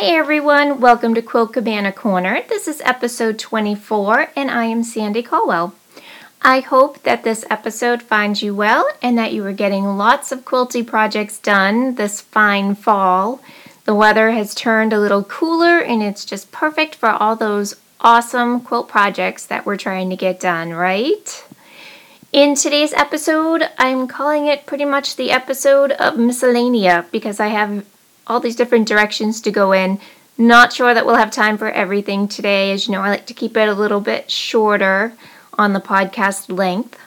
Hey everyone, welcome to Quilt Cabana Corner. This is episode 24 and I am Sandy Caldwell. I hope that this episode finds you well and that you are getting lots of quilty projects done this fine fall. The weather has turned a little cooler and it's just perfect for all those awesome quilt projects that we're trying to get done, right? In today's episode, I'm calling it pretty much the episode of Miscellanea because I have all these different directions to go in. Not sure that we'll have time for everything today. As you know, I like to keep it a little bit shorter on the podcast length.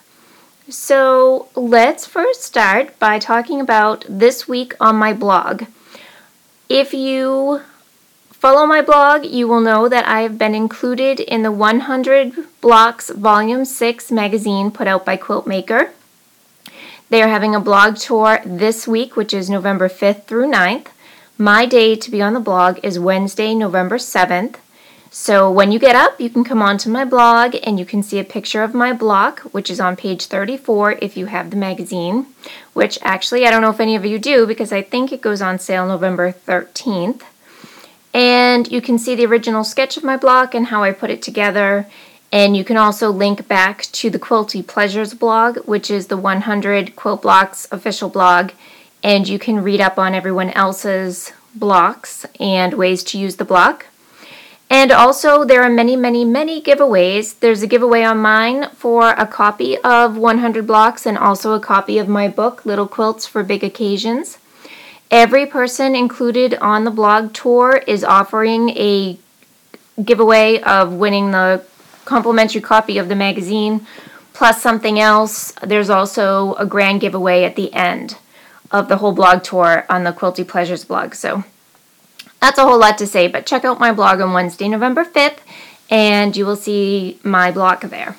So let's first start by talking about this week on my blog. If you follow my blog, you will know that I have been included in the 100 Blocks Volume 6 magazine put out by Quiltmaker. They are having a blog tour this week, which is November 5th through 9th. My day to be on the blog is Wednesday, November 7th. So when you get up, you can come onto my blog and you can see a picture of my block, which is on page 34 if you have the magazine, which actually I don't know if any of you do because I think it goes on sale November 13th. And you can see the original sketch of my block and how I put it together. And you can also link back to the Quilty Pleasures blog, which is the 100 Quilt Blocks official blog. And you can read up on everyone else's blocks and ways to use the block. And also there are many, many, many giveaways. There's a giveaway on mine for a copy of 100 Blocks and also a copy of my book, Little Quilts for Big Occasions. Every person included on the blog tour is offering a giveaway of winning the complimentary copy of the magazine plus something else. There's also a grand giveaway at the end of the whole blog tour on the Quilty Pleasures blog. So that's a whole lot to say, but check out my blog on Wednesday, November 5th, and you will see my block there.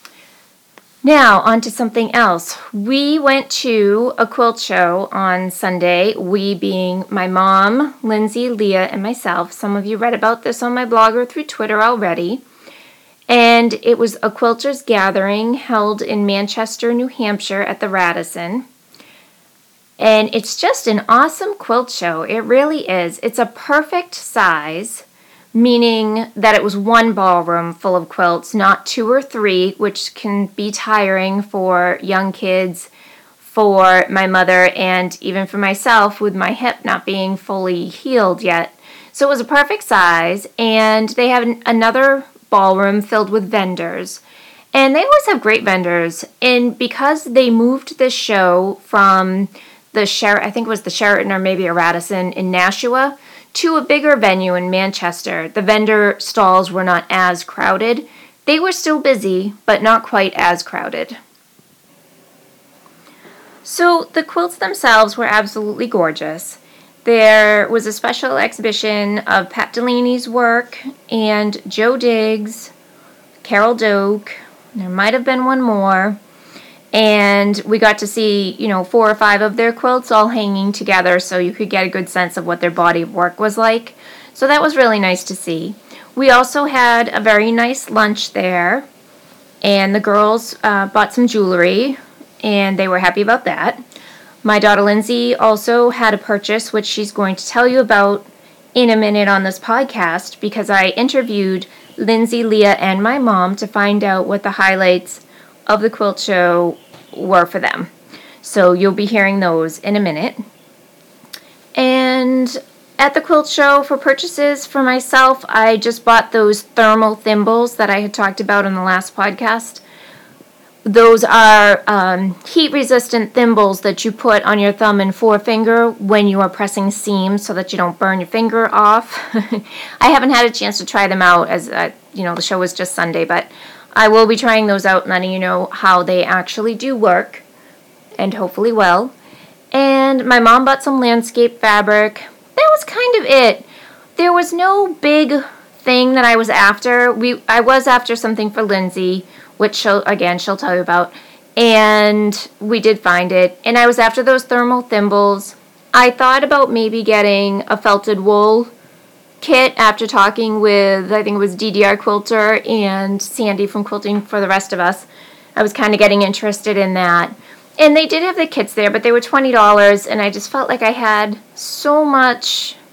Now, on to something else. We went to a quilt show on Sunday, we being my mom, Lindsay, Leah, and myself. Some of you read about this on my blog or through Twitter already. And it was a quilters gathering held in Manchester, New Hampshire at the Radisson. And it's just an awesome quilt show. It really is. It's a perfect size, meaning that it was one ballroom full of quilts, not two or three, which can be tiring for young kids, for my mother, and even for myself with my hip not being fully healed yet. So it was a perfect size, and they have another ballroom filled with vendors. And they always have great vendors. And because they moved this show from I think it was the Sheraton or maybe a Radisson in Nashua, to a bigger venue in Manchester. The vendor stalls were not as crowded. They were still busy, but not quite as crowded. So the quilts themselves were absolutely gorgeous. There was a special exhibition of Pat Delaney's work and Joe Diggs, Carol Doak. There might have been one more. And we got to see, 4 or 5 of their quilts all hanging together so you could get a good sense of what their body of work was like. So that was really nice to see. We also had a very nice lunch there, and the girls bought some jewelry, and they were happy about that. My daughter Lindsay also had a purchase, which she's going to tell you about in a minute on this podcast, because I interviewed Lindsay, Leah, and my mom to find out what the highlights of the quilt show were for them. So you'll be hearing those in a minute. And at the quilt show for purchases for myself, I just bought those thermal thimbles that I had talked about in the last podcast. Those are heat-resistant thimbles that you put on your thumb and forefinger when you are pressing seams so that you don't burn your finger off. I haven't had a chance to try them out as, the show was just Sunday, but I will be trying those out and letting you know how they actually do work, and hopefully well. And my mom bought some landscape fabric. That was kind of it. There was no big thing that I was after. I was after something for Lindsay, which she'll tell you about. And we did find it. And I was after those thermal thimbles. I thought about maybe getting a felted wool kit after talking with, I think it was DDR Quilter and Sandy from Quilting for the Rest of Us. I was kind of getting interested in that. And they did have the kits there, but they were $20, and I just felt like I had so much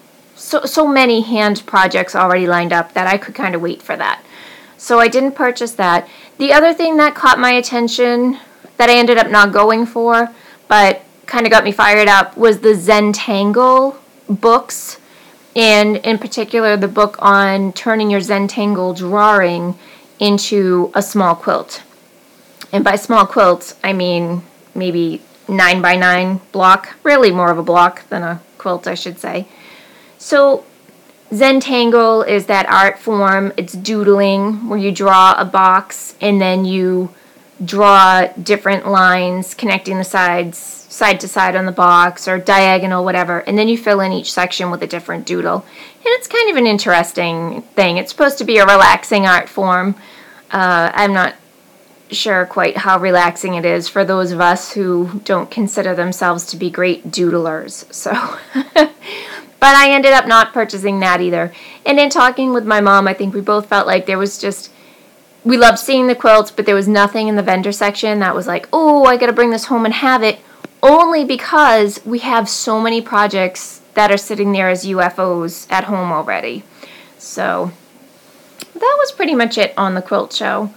so many hand projects already lined up that I could kind of wait for that. So I didn't purchase that. The other thing that caught my attention that I ended up not going for, but kind of got me fired up, was the Zentangle books, and in particular the book on turning your Zentangle drawing into a small quilt. And by small quilts, I mean maybe 9x9 block, really more of a block than a quilt, I should say. So Zentangle is that art form. It's doodling, where you draw a box and then you draw different lines connecting the sides, side to side on the box, or diagonal, whatever, and then you fill in each section with a different doodle. And it's kind of an interesting thing. It's supposed to be a relaxing art form. I'm not sure quite how relaxing it is for those of us who don't consider themselves to be great doodlers. So, but I ended up not purchasing that either. And in talking with my mom, I think we both felt like there was just, we loved seeing the quilts, but there was nothing in the vendor section that was like, oh, I got to bring this home and have it, only because we have so many projects that are sitting there as UFOs at home already. So that was pretty much it on the quilt show.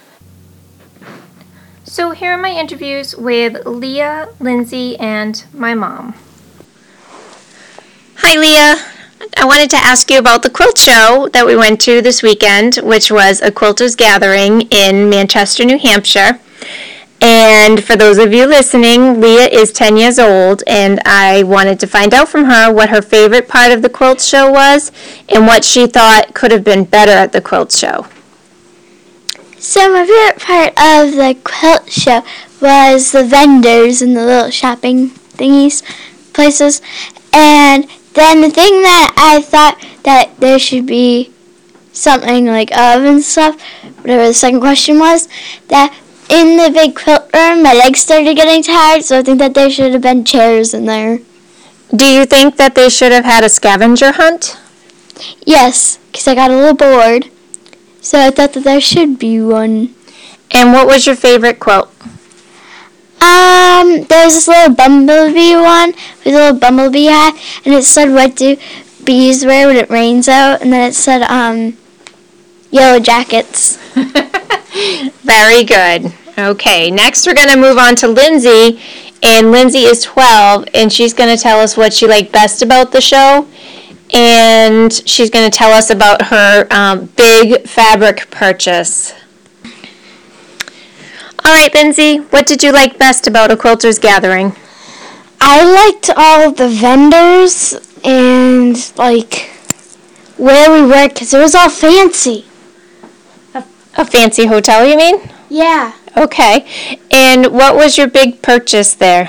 So here are my interviews with Leah, Lindsay, and my mom. Hi, Leah. I wanted to ask you about the quilt show that we went to this weekend, which was a quilters gathering in Manchester, New Hampshire. And for those of you listening, Leah is 10 years old, and I wanted to find out from her what her favorite part of the quilt show was and what she thought could have been better at the quilt show. So my favorite part of the quilt show was the vendors and the little shopping places. And then the thing that I thought that there should be something like of and stuff, whatever the second question was, that in the big quilt room, my legs started getting tired, so I think that there should have been chairs in there. Do you think that they should have had a scavenger hunt? Yes, because I got a little bored. So I thought that there should be one. And what was your favorite quilt? There was this little bumblebee one with a little bumblebee hat, and it said, "What do bees wear when it rains out?" And then it said, "Yellow jackets." Very good. Okay, next we're going to move on to Lindsay, and Lindsay is 12, and she's going to tell us what she liked best about the show. And she's going to tell us about her big fabric purchase. All right, Lindsay, what did you like best about a quilters gathering? I liked all of the vendors and, where we were, because it was all fancy. A fancy hotel, you mean? Yeah. Okay. And what was your big purchase there?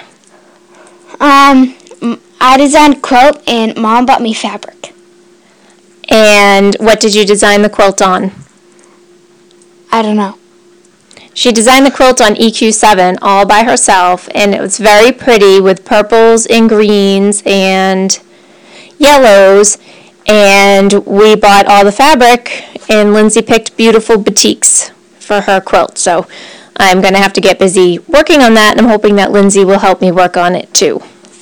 I designed a quilt, and Mom bought me fabric. And what did you design the quilt on? I don't know. She designed the quilt on EQ7 all by herself, and it was very pretty with purples and greens and yellows. And we bought all the fabric, and Lindsay picked beautiful batiks for her quilt. So I'm going to have to get busy working on that, and I'm hoping that Lindsay will help me work on it too.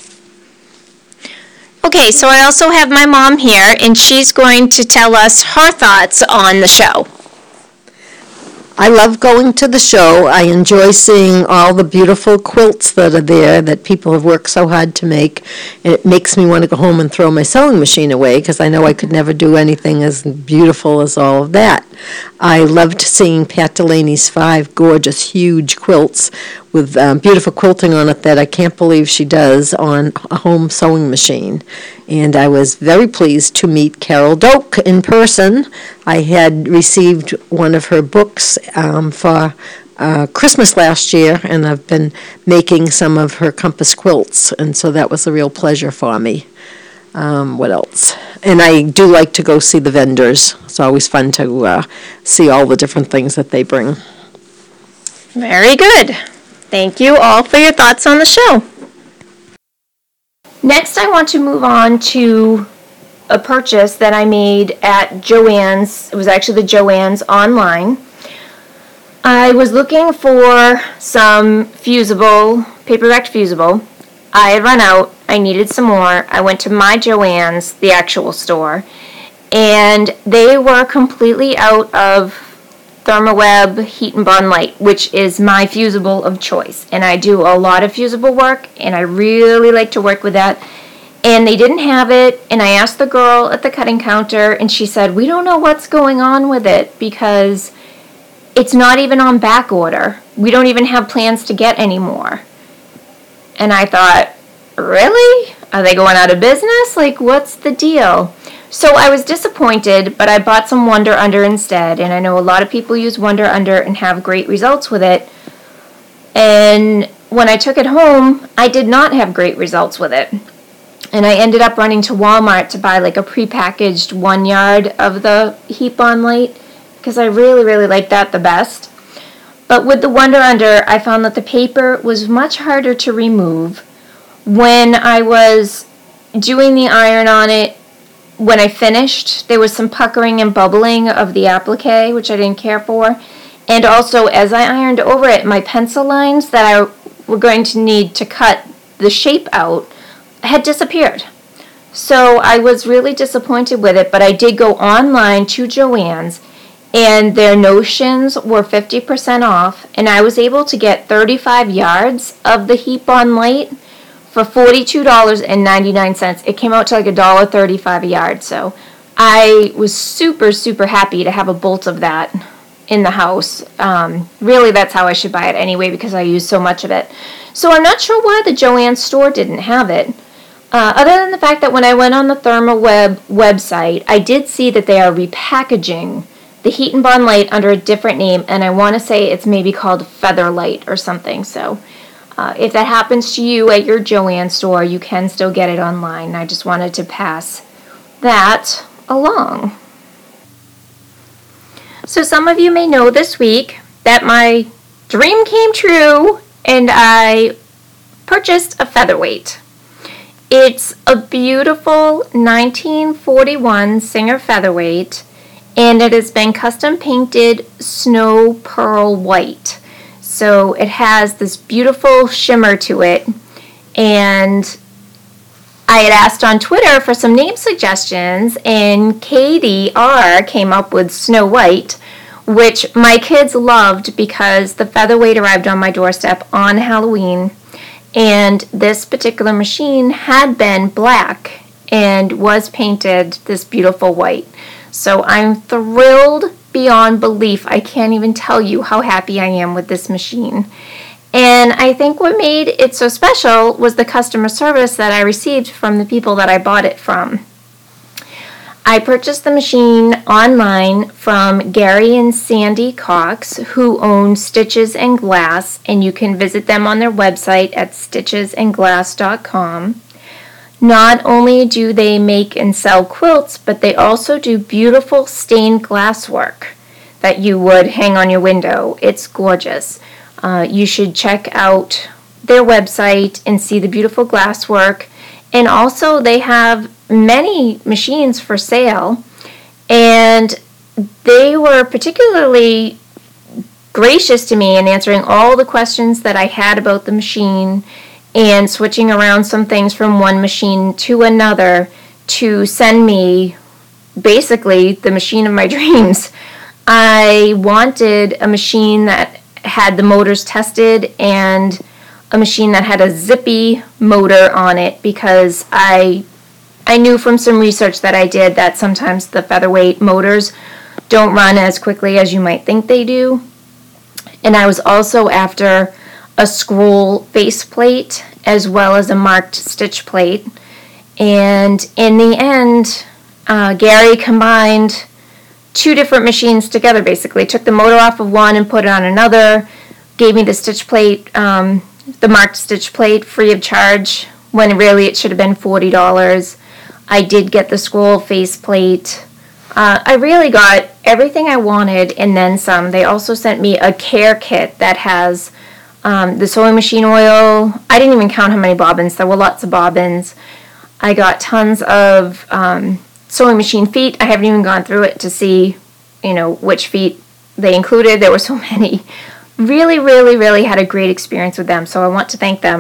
Okay, so I also have my mom here, and she's going to tell us her thoughts on the show. I love going to the show. I enjoy seeing all the beautiful quilts that are there that people have worked so hard to make. And it makes me want to go home and throw my sewing machine away because I know I could never do anything as beautiful as all of that. I loved seeing Pat Delaney's 5 gorgeous, huge quilts with beautiful quilting on it that I can't believe she does on a home sewing machine. And I was very pleased to meet Carol Doak in person. I had received one of her books for Christmas last year, and I've been making some of her compass quilts, and so that was a real pleasure for me. What else? And I do like to go see the vendors. It's always fun to see all the different things that they bring. Very good. Thank you all for your thoughts on the show. Next, I want to move on to a purchase that I made at Joann's. It was actually the Joann's online. I was looking for some fusible, paper-backed fusible. I had run out. I needed some more. I went to my Joann's, the actual store, and they were completely out of ThermaWeb Heat and Bond Light, which is my fusible of choice. And I do a lot of fusible work, and I really like to work with that. And they didn't have it, and I asked the girl at the cutting counter, and she said, we don't know what's going on with it because it's not even on back order. We don't even have plans to get any more. And I thought, really? Are they going out of business? Like, what's the deal? So I was disappointed, but I bought some Wonder Under instead, and I know a lot of people use Wonder Under and have great results with it. And when I took it home, I did not have great results with it. And I ended up running to Walmart to buy like a prepackaged 1 yard of the Heat Bond Light because I really, really like that the best. But with the Wonder Under, I found that the paper was much harder to remove. When I was doing the iron on it, when I finished, there was some puckering and bubbling of the applique, which I didn't care for. And also, as I ironed over it, my pencil lines that I were going to need to cut the shape out had disappeared. So I was really disappointed with it, but I did go online to Joann's, and their notions were 50% off, and I was able to get 35 yards of the Heat Bond Light for $42.99. It came out to like $1.35 a yard, so I was super, super happy to have a bolt of that in the house. Really, that's how I should buy it anyway because I use so much of it. So I'm not sure why the Joann's store didn't have it. Other than the fact that when I went on the ThermaWeb website, I did see that they are repackaging the Heat and Bond Light under a different name, and I want to say it's maybe called Feather Light or something. So if that happens to you at your Joann's store, you can still get it online. I just wanted to pass that along. So some of you may know this week that my dream came true, and I purchased a featherweight. It's a beautiful 1941 Singer featherweight, and it has been custom painted snow pearl white. So it has this beautiful shimmer to it, and I had asked on Twitter for some name suggestions, and Katie R. came up with Snow White, which my kids loved because the featherweight arrived on my doorstep on Halloween. And this particular machine had been black and was painted this beautiful white. So I'm thrilled beyond belief. I can't even tell you how happy I am with this machine. And I think what made it so special was the customer service that I received from the people that I bought it from. I purchased the machine online from Gary and Sandy Cox, who own Stitches and Glass, and you can visit them on their website at stitchesandglass.com. Not only do they make and sell quilts, but they also do beautiful stained glass work that you would hang on your window. It's gorgeous. You should check out their website and see the beautiful glass work. And also they have many machines for sale, and they were particularly gracious to me in answering all the questions that I had about the machine and switching around some things from one machine to another to send me basically the machine of my dreams. I wanted a machine that had the motors tested and a machine that had a zippy motor on it because I knew from some research that I did that sometimes the featherweight motors don't run as quickly as you might think they do. And I was also after a scroll faceplate as well as a marked stitch plate. And in the end, Gary combined two different machines together basically. Took the motor off of one and put it on another, gave me the stitch plate, the marked stitch plate free of charge when really it should have been $40. I did get the scroll faceplate. I really got everything I wanted and then some. They also sent me a care kit that has the sewing machine oil. I didn't even count how many bobbins. There were lots of bobbins. I got tons of sewing machine feet. I haven't even gone through it to see, which feet they included. There were so many. Really, really, really had a great experience with them. So I want to thank them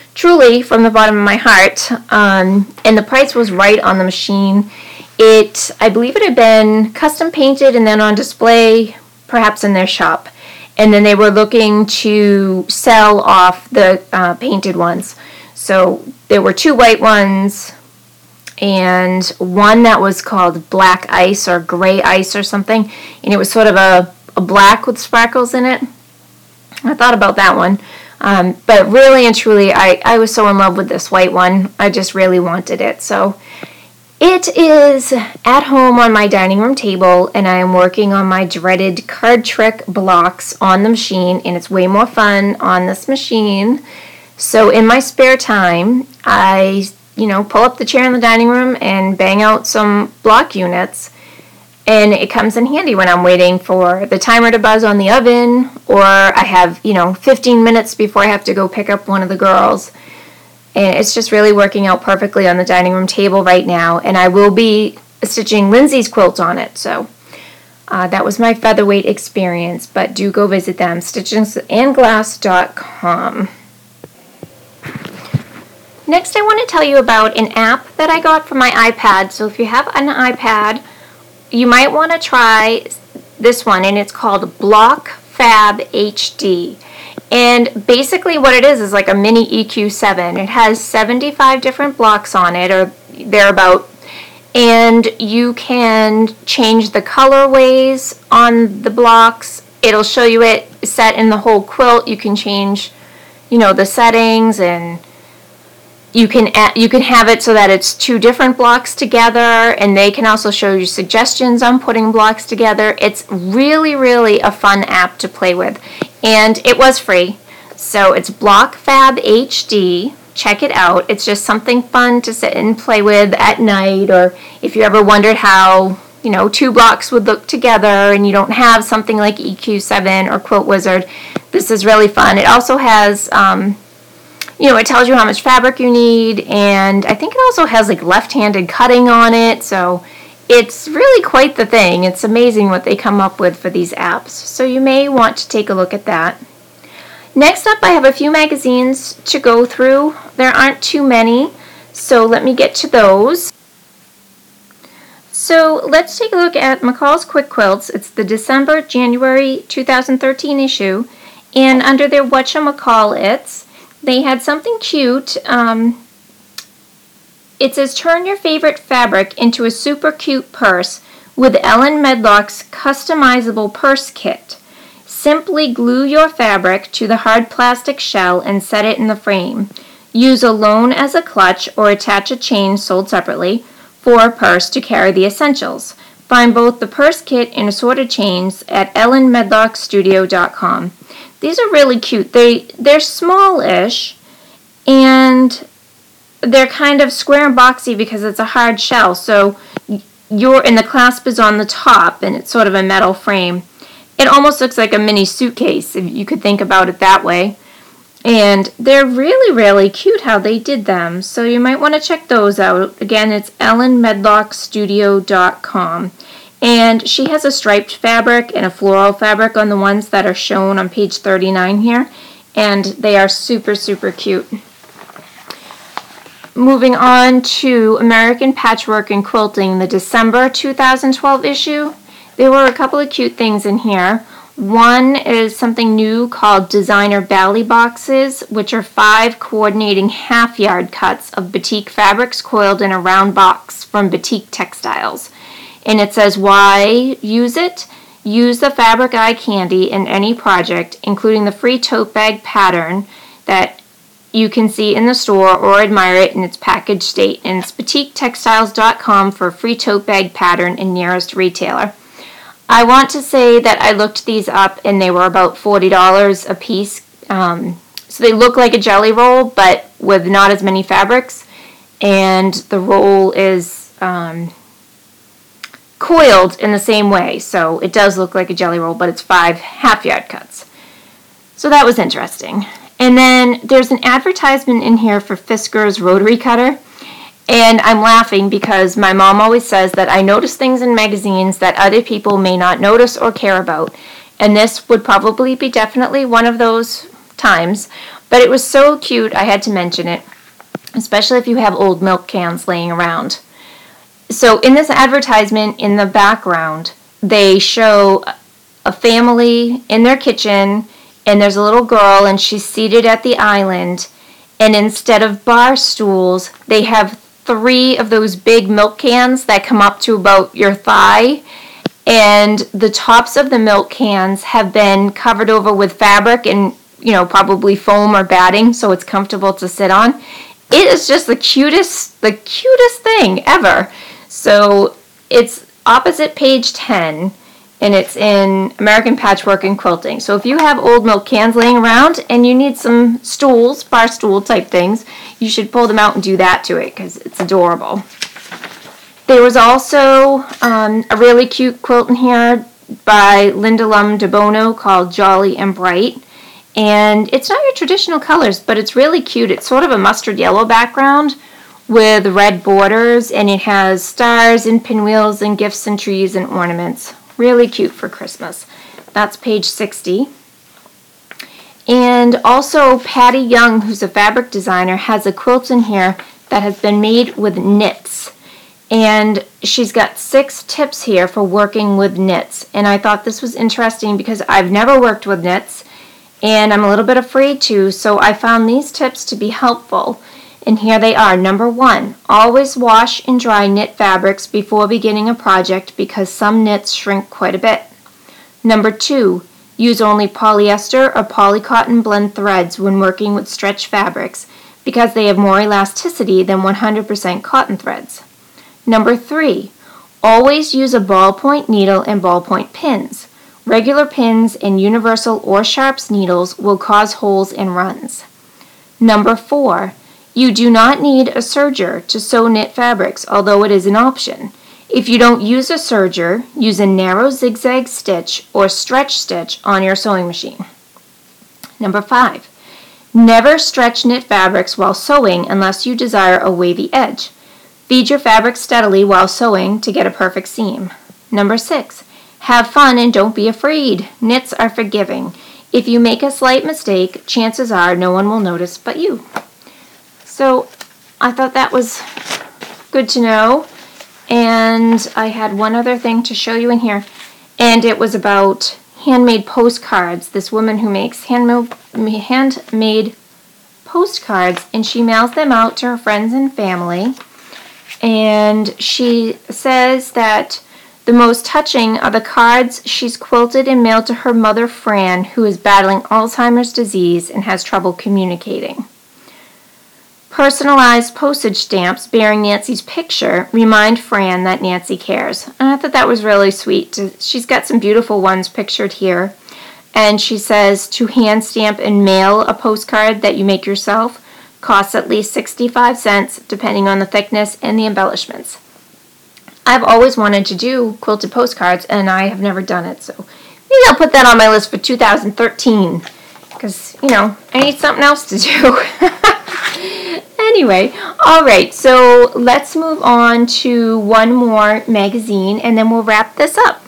truly, from the bottom of my heart. And the price was right on the machine. I believe it had been custom painted and then on display, perhaps in their shop. And then they were looking to sell off the painted ones. So there were 2 white ones and one that was called Black Ice or Gray Ice or something. And it was sort of a black with sparkles in it. I thought about that one. But really and truly, I was so in love with this white one. I just really wanted it. So it is at home on my dining room table, and I am working on my dreaded card trick blocks on the machine, and it's way more fun on this machine. So in my spare time, I, pull up the chair in the dining room and bang out some block units, and it comes in handy when I'm waiting for the timer to buzz on the oven, or I have, 15 minutes before I have to go pick up one of the girls. And it's just really working out perfectly on the dining room table right now. And I will be stitching Lindsay's quilt on it. So that was my featherweight experience. But do go visit them, stitchingsandglass.com. Next, I want to tell you about an app that I got for my iPad. So if you have an iPad, you might want to try this one. And it's called BlockFab HD. And basically what it is like a mini EQ7. It has 75 different blocks on it, or thereabout, and you can change the colorways on the blocks. It'll show you it set in the whole quilt. You can change, the settings, and you can have it so that it's 2 different blocks together, and they can also show you suggestions on putting blocks together. It's really, really a fun app to play with. And it was free. So it's BlockFab HD. Check it out. It's just something fun to sit and play with at night, or if you ever wondered how, 2 blocks would look together and you don't have something like EQ7 or Quilt Wizard. This is really fun. It also has, it tells you how much fabric you need, and I think it also has like left-handed cutting on it. So it's really quite the thing. It's amazing what they come up with for these apps. So you may want to take a look at that. Next up, I have a few magazines to go through. There aren't too many, so let me get to those. So let's take a look at McCall's Quick Quilts. It's the December-January 2013 issue, and under their Whatchamacallits, they had something cute. It says, turn your favorite fabric into a super cute purse with Ellen Medlock's customizable purse kit. Simply glue your fabric to the hard plastic shell and set it in the frame. Use alone as a clutch or attach a chain sold separately for a purse to carry the essentials. Find both the purse kit and assorted chains at ellenmedlockstudio.com. These are really cute. They're smallish, and they're kind of square and boxy because it's a hard shell. So the clasp is on the top, and it's sort of a metal frame. It almost looks like a mini suitcase, if you could think about it that way. And they're really, really cute how they did them. So you might want to check those out. Again, it's ellenmedlockstudio.com. And she has a striped fabric and a floral fabric on the ones that are shown on page 39 here. And they are super, super cute. Moving on to American Patchwork and Quilting, the December 2012 issue. There were a couple of cute things in here. One is something new called Designer Bally Boxes, which are 5 coordinating half-yard cuts of batik fabrics coiled in a round box from Batik Textiles. And it says, why use it? Use the fabric eye candy in any project, including the free tote bag pattern that you can see in the store or admire it in its packaged state. And it's batiktextiles.com for a free tote bag pattern in nearest retailer. I want to say that I looked these up and they were about $40 a piece. So they look like a jelly roll, but with not as many fabrics. And the roll is coiled in the same way. So it does look like a jelly roll, but it's 5 half-yard cuts. So that was interesting. And then there's an advertisement in here for Fiskars rotary cutter. And I'm laughing because my mom always says that I notice things in magazines that other people may not notice or care about. And this would probably be definitely one of those times. But it was so cute, I had to mention it, especially if you have old milk cans laying around. So in this advertisement, in the background, they show a family in their kitchen, and there's a little girl, and she's seated at the island, and instead of bar stools, they have 3 of those big milk cans that come up to about your thigh, and the tops of the milk cans have been covered over with fabric and, probably foam or batting, so it's comfortable to sit on. It is just the cutest thing ever. So it's opposite page 10, and it's in American Patchwork and Quilting. So if you have old milk cans laying around and you need some stools, bar stool type things, you should pull them out and do that to it because it's adorable. There was also a really cute quilt in here by Linda Lum de Bono called Jolly and Bright. And it's not your traditional colors, but it's really cute. It's sort of a mustard yellow background with red borders, and it has stars and pinwheels and gifts and trees and ornaments. Really cute for Christmas. That's page 60. And also Patty Young, who's a fabric designer, has a quilt in here that has been made with knits. And she's got 6 tips here for working with knits. And I thought this was interesting because I've never worked with knits, and I'm a little bit afraid to, so I found these tips to be helpful. And here they are. Number 1, always wash and dry knit fabrics before beginning a project because some knits shrink quite a bit. Number 2, use only polyester or polycotton blend threads when working with stretch fabrics because they have more elasticity than 100% cotton threads. Number 3, always use a ballpoint needle and ballpoint pins. Regular pins and universal or sharps needles will cause holes and runs. Number 4, you do not need a serger to sew knit fabrics, although it is an option. If you don't use a serger, use a narrow zigzag stitch or stretch stitch on your sewing machine. Number 5, never stretch knit fabrics while sewing unless you desire a wavy edge. Feed your fabric steadily while sewing to get a perfect seam. Number 6, have fun and don't be afraid. Knits are forgiving. If you make a slight mistake, chances are no one will notice but you. So I thought that was good to know. And I had one other thing to show you in here. And it was about handmade postcards. This woman who makes handmade postcards, and she mails them out to her friends and family. And she says that the most touching are the cards she's quilted and mailed to her mother, Fran, who is battling Alzheimer's disease and has trouble communicating. Personalized postage stamps bearing Nancy's picture remind Fran that Nancy cares. And I thought that was really sweet. She's got some beautiful ones pictured here. And she says to hand stamp and mail a postcard that you make yourself costs at least 65 cents, depending on the thickness and the embellishments. I've always wanted to do quilted postcards, and I have never done it, so maybe I'll put that on my list for 2013, because, I need something else to do. Anyway, all right, so let's move on to one more magazine, and then we'll wrap this up.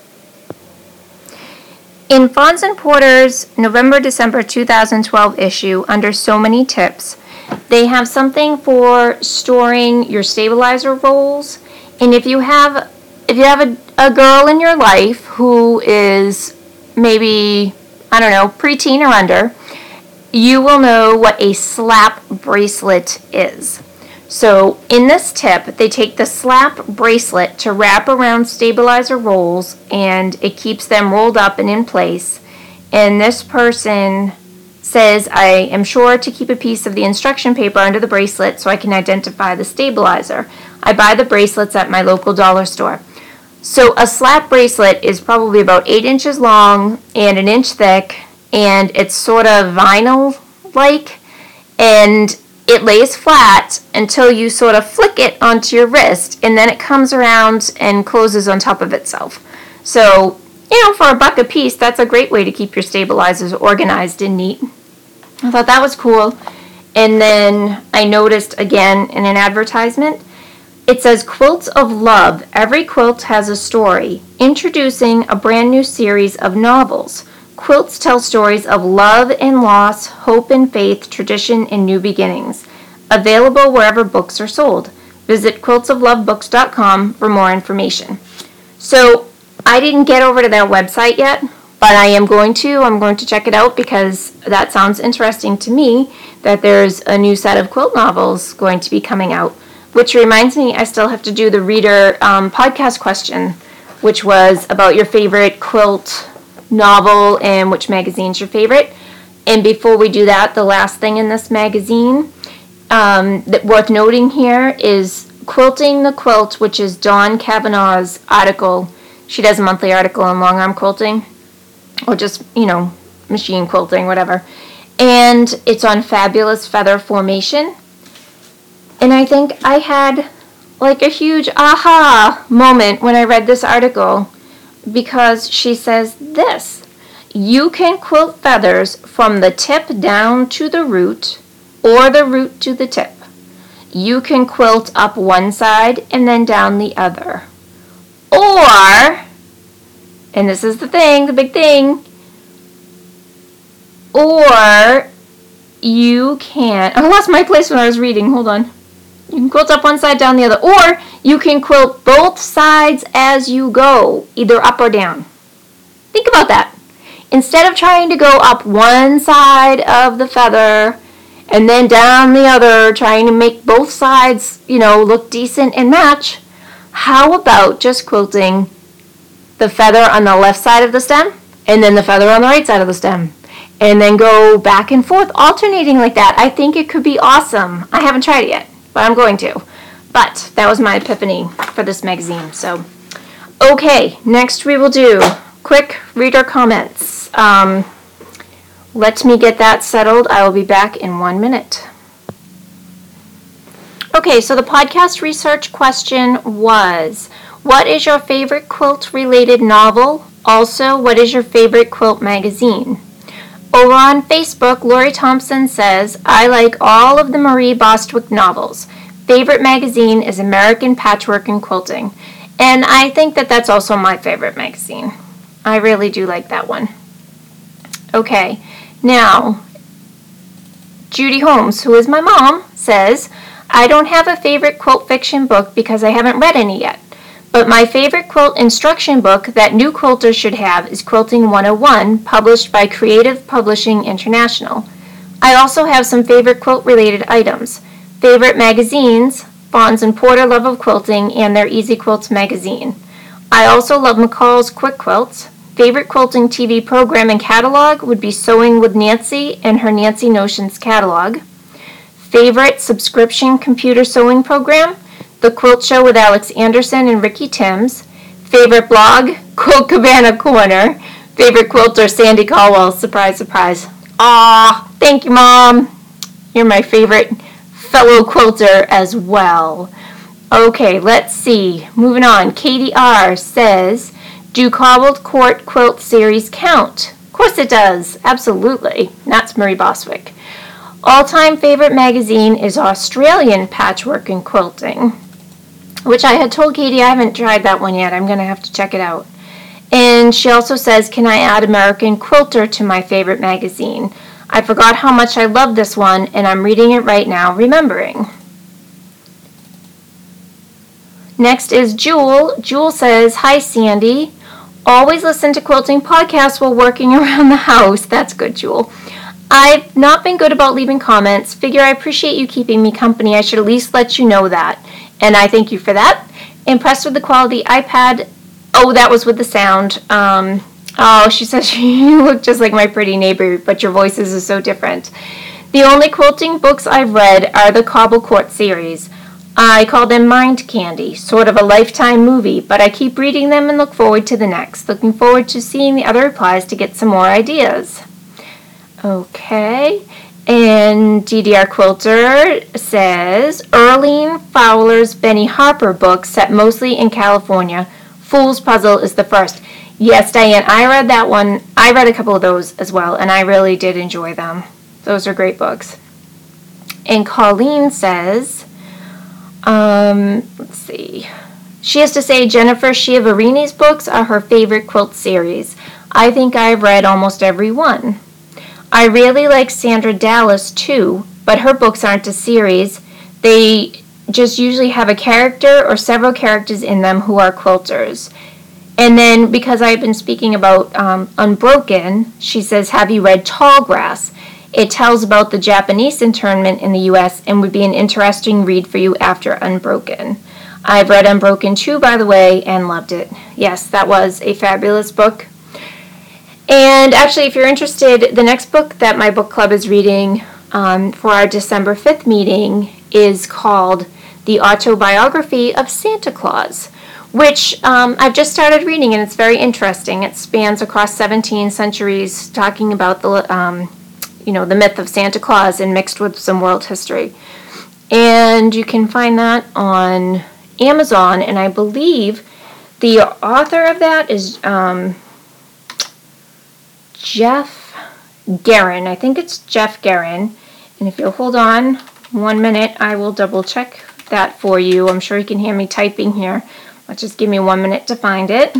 In Fauns & Porter's November-December 2012 issue, under So Many Tips, they have something for storing your stabilizer rolls. And if you have a girl in your life who is maybe, preteen or under, you will know what a slap bracelet is. So in this tip, they take the slap bracelet to wrap around stabilizer rolls, and it keeps them rolled up and in place. And this person says, I am sure to keep a piece of the instruction paper under the bracelet so I can identify the stabilizer. I buy the bracelets at my local dollar store. So a slap bracelet is probably about 8 inches long and 1 inch thick, and it's sort of vinyl-like, and it lays flat until you sort of flick it onto your wrist, and then it comes around and closes on top of itself. So, for $1 a piece, that's a great way to keep your stabilizers organized and neat. I thought that was cool. And then I noticed again in an advertisement, it says Quilts of Love. Every quilt has a story. Introducing a brand new series of novels, Quilts tell stories of love and loss, hope and faith, tradition and new beginnings. Available wherever books are sold. Visit quiltsoflovebooks.com for more information. So I didn't get over to their website yet, but I am going to. I'm going to check it out because that sounds interesting to me that there's a new set of quilt novels going to be coming out. Which reminds me, I still have to do the reader podcast question, which was about your favorite quilt novel and which magazine's your favorite. And before we do that, the last thing in this magazine that worth noting here is Quilting the Quilt, which is Dawn Kavanaugh's article. She does a monthly article on long arm quilting, or just, machine quilting, whatever. And it's on fabulous feather formation. And I think I had like a huge aha moment when I read this article, because she says this: you can quilt feathers from the tip down to the root or the root to the tip. You can quilt up one side and then down the other. Or, and this is the thing, the big thing, or you can, I lost my place when I was reading, hold on. You can quilt up one side, down the other. Or you can quilt both sides as you go, either up or down. Think about that. Instead of trying to go up one side of the feather and then down the other, trying to make both sides, look decent and match, how about just quilting the feather on the left side of the stem and then the feather on the right side of the stem? And then go back and forth, alternating like that. I think it could be awesome. I haven't tried it yet, but I'm going to. But that was my epiphany for this magazine. So, okay, next we will do quick reader comments. Let me get that settled. I will be back in 1 minute. Okay, so the podcast research question was, what is your favorite quilt-related novel? Also, what is your favorite quilt magazine? Over on Facebook, Lori Thompson says, I like all of the Marie Bostwick novels. Favorite magazine is American Patchwork and Quilting. And I think that that's also my favorite magazine. I really do like that one. Okay, now, Judy Holmes, who is my mom, says, I don't have a favorite quilt fiction book because I haven't read any yet. But my favorite quilt instruction book that new quilters should have is Quilting 101, published by Creative Publishing International. I also have some favorite quilt-related items. Favorite magazines, Fawns and Porter Love of Quilting, and their Easy Quilts magazine. I also love McCall's Quick Quilts. Favorite quilting TV program and catalog would be Sewing with Nancy and her Nancy Notions catalog. Favorite subscription computer sewing program? The Quilt Show with Alex Anderson and Ricky Timms. Favorite blog? Quilt Cabana Corner. Favorite quilter? Sandy Caldwell. Surprise, surprise. Aw, thank you, Mom. You're my favorite fellow quilter as well. Okay, let's see. Moving on. Katie R. says, do Cobbled Court Quilt Series count? Of course it does. Absolutely. That's Marie Bostwick. All-time favorite magazine is Australian Patchwork and Quilting, which I had told Katie I haven't tried that one yet. I'm going to have to check it out. And she also says, can I add American Quilter to my favorite magazine? I forgot how much I love this one, and I'm reading it right now, remembering. Next is Jewel. Jewel says, hi, Sandy. Always listen to quilting podcasts while working around the house. That's good, Jewel. I've not been good about leaving comments. Figure I appreciate you keeping me company. I should at least let you know that. And I thank you for that. Impressed with the quality iPad. Oh, that was with the sound. She says you look just like my pretty neighbor, but your voices are so different. The only quilting books I've read are the Cobble Court series. I call them Mind Candy, sort of a Lifetime movie, but I keep reading them and look forward to the next. Looking forward to seeing the other replies to get some more ideas. Okay, and DDR Quilter says, Earlene Fowler's Benny Harper book set mostly in California. Fool's Puzzle is the first. Yes, Diane, I read that one. I read a couple of those as well, and I really did enjoy them. Those are great books. And Colleen says, let's see. She has to say Jennifer Schiavarini's books are her favorite quilt series. I think I've read almost every one. I really like Sandra Dallas too, but her books aren't a series. They just usually have a character or several characters in them who are quilters. And then, because I've been speaking about Unbroken, she says, have you read Tallgrass? It tells about the Japanese internment in the U.S. and would be an interesting read for you after Unbroken. I've read Unbroken too, by the way, and loved it. Yes, that was a fabulous book. And actually, if you're interested, the next book that my book club is reading for our December 5th meeting is called The Autobiography of Santa Claus, which I've just started reading, and it's very interesting. It spans across 17 centuries, talking about the myth of Santa Claus and mixed with some world history. And you can find that on Amazon, and I believe the author of that is Jeff Guerin. I think it's Jeff Guerin. And if you'll hold on 1 minute, I will double check that for you. I'm sure you can hear me typing here. Let's just give me 1 minute to find it.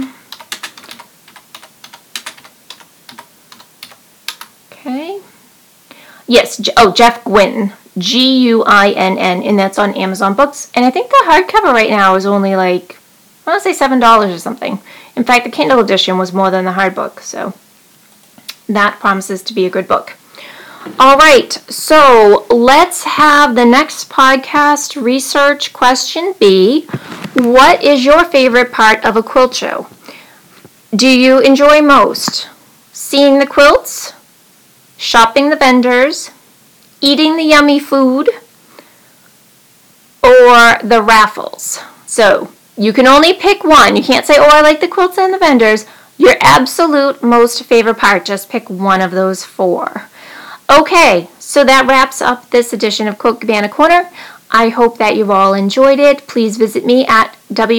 Okay. Yes, Jeff Guinn. Guinn, and that's on Amazon Books. And I think the hardcover right now is only like, I want to say $7 or something. In fact, the Kindle edition was more than the hard book, so that promises to be a good book. All right, so let's have the next podcast research question be, what is your favorite part of a quilt show? Do you enjoy most seeing the quilts, shopping the vendors, eating the yummy food, or the raffles? So you can only pick one. You can't say, oh, I like the quilts and the vendors. Your absolute most favorite part, just pick one of those four. Okay, so that wraps up this edition of Quilt Cabana Corner. I hope that you've all enjoyed it. Please visit me at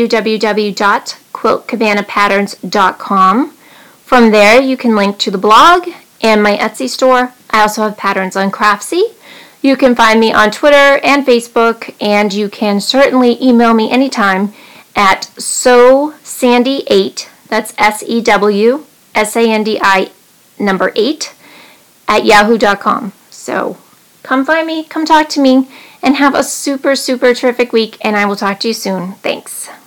www.quiltcabanapatterns.com. From there, you can link to the blog and my Etsy store. I also have patterns on Craftsy. You can find me on Twitter and Facebook, and you can certainly email me anytime at sewsandy8, that's SEWSANDI number 8, at yahoo.com. So come find me, come talk to me, and have a super, super terrific week, and I will talk to you soon. Thanks.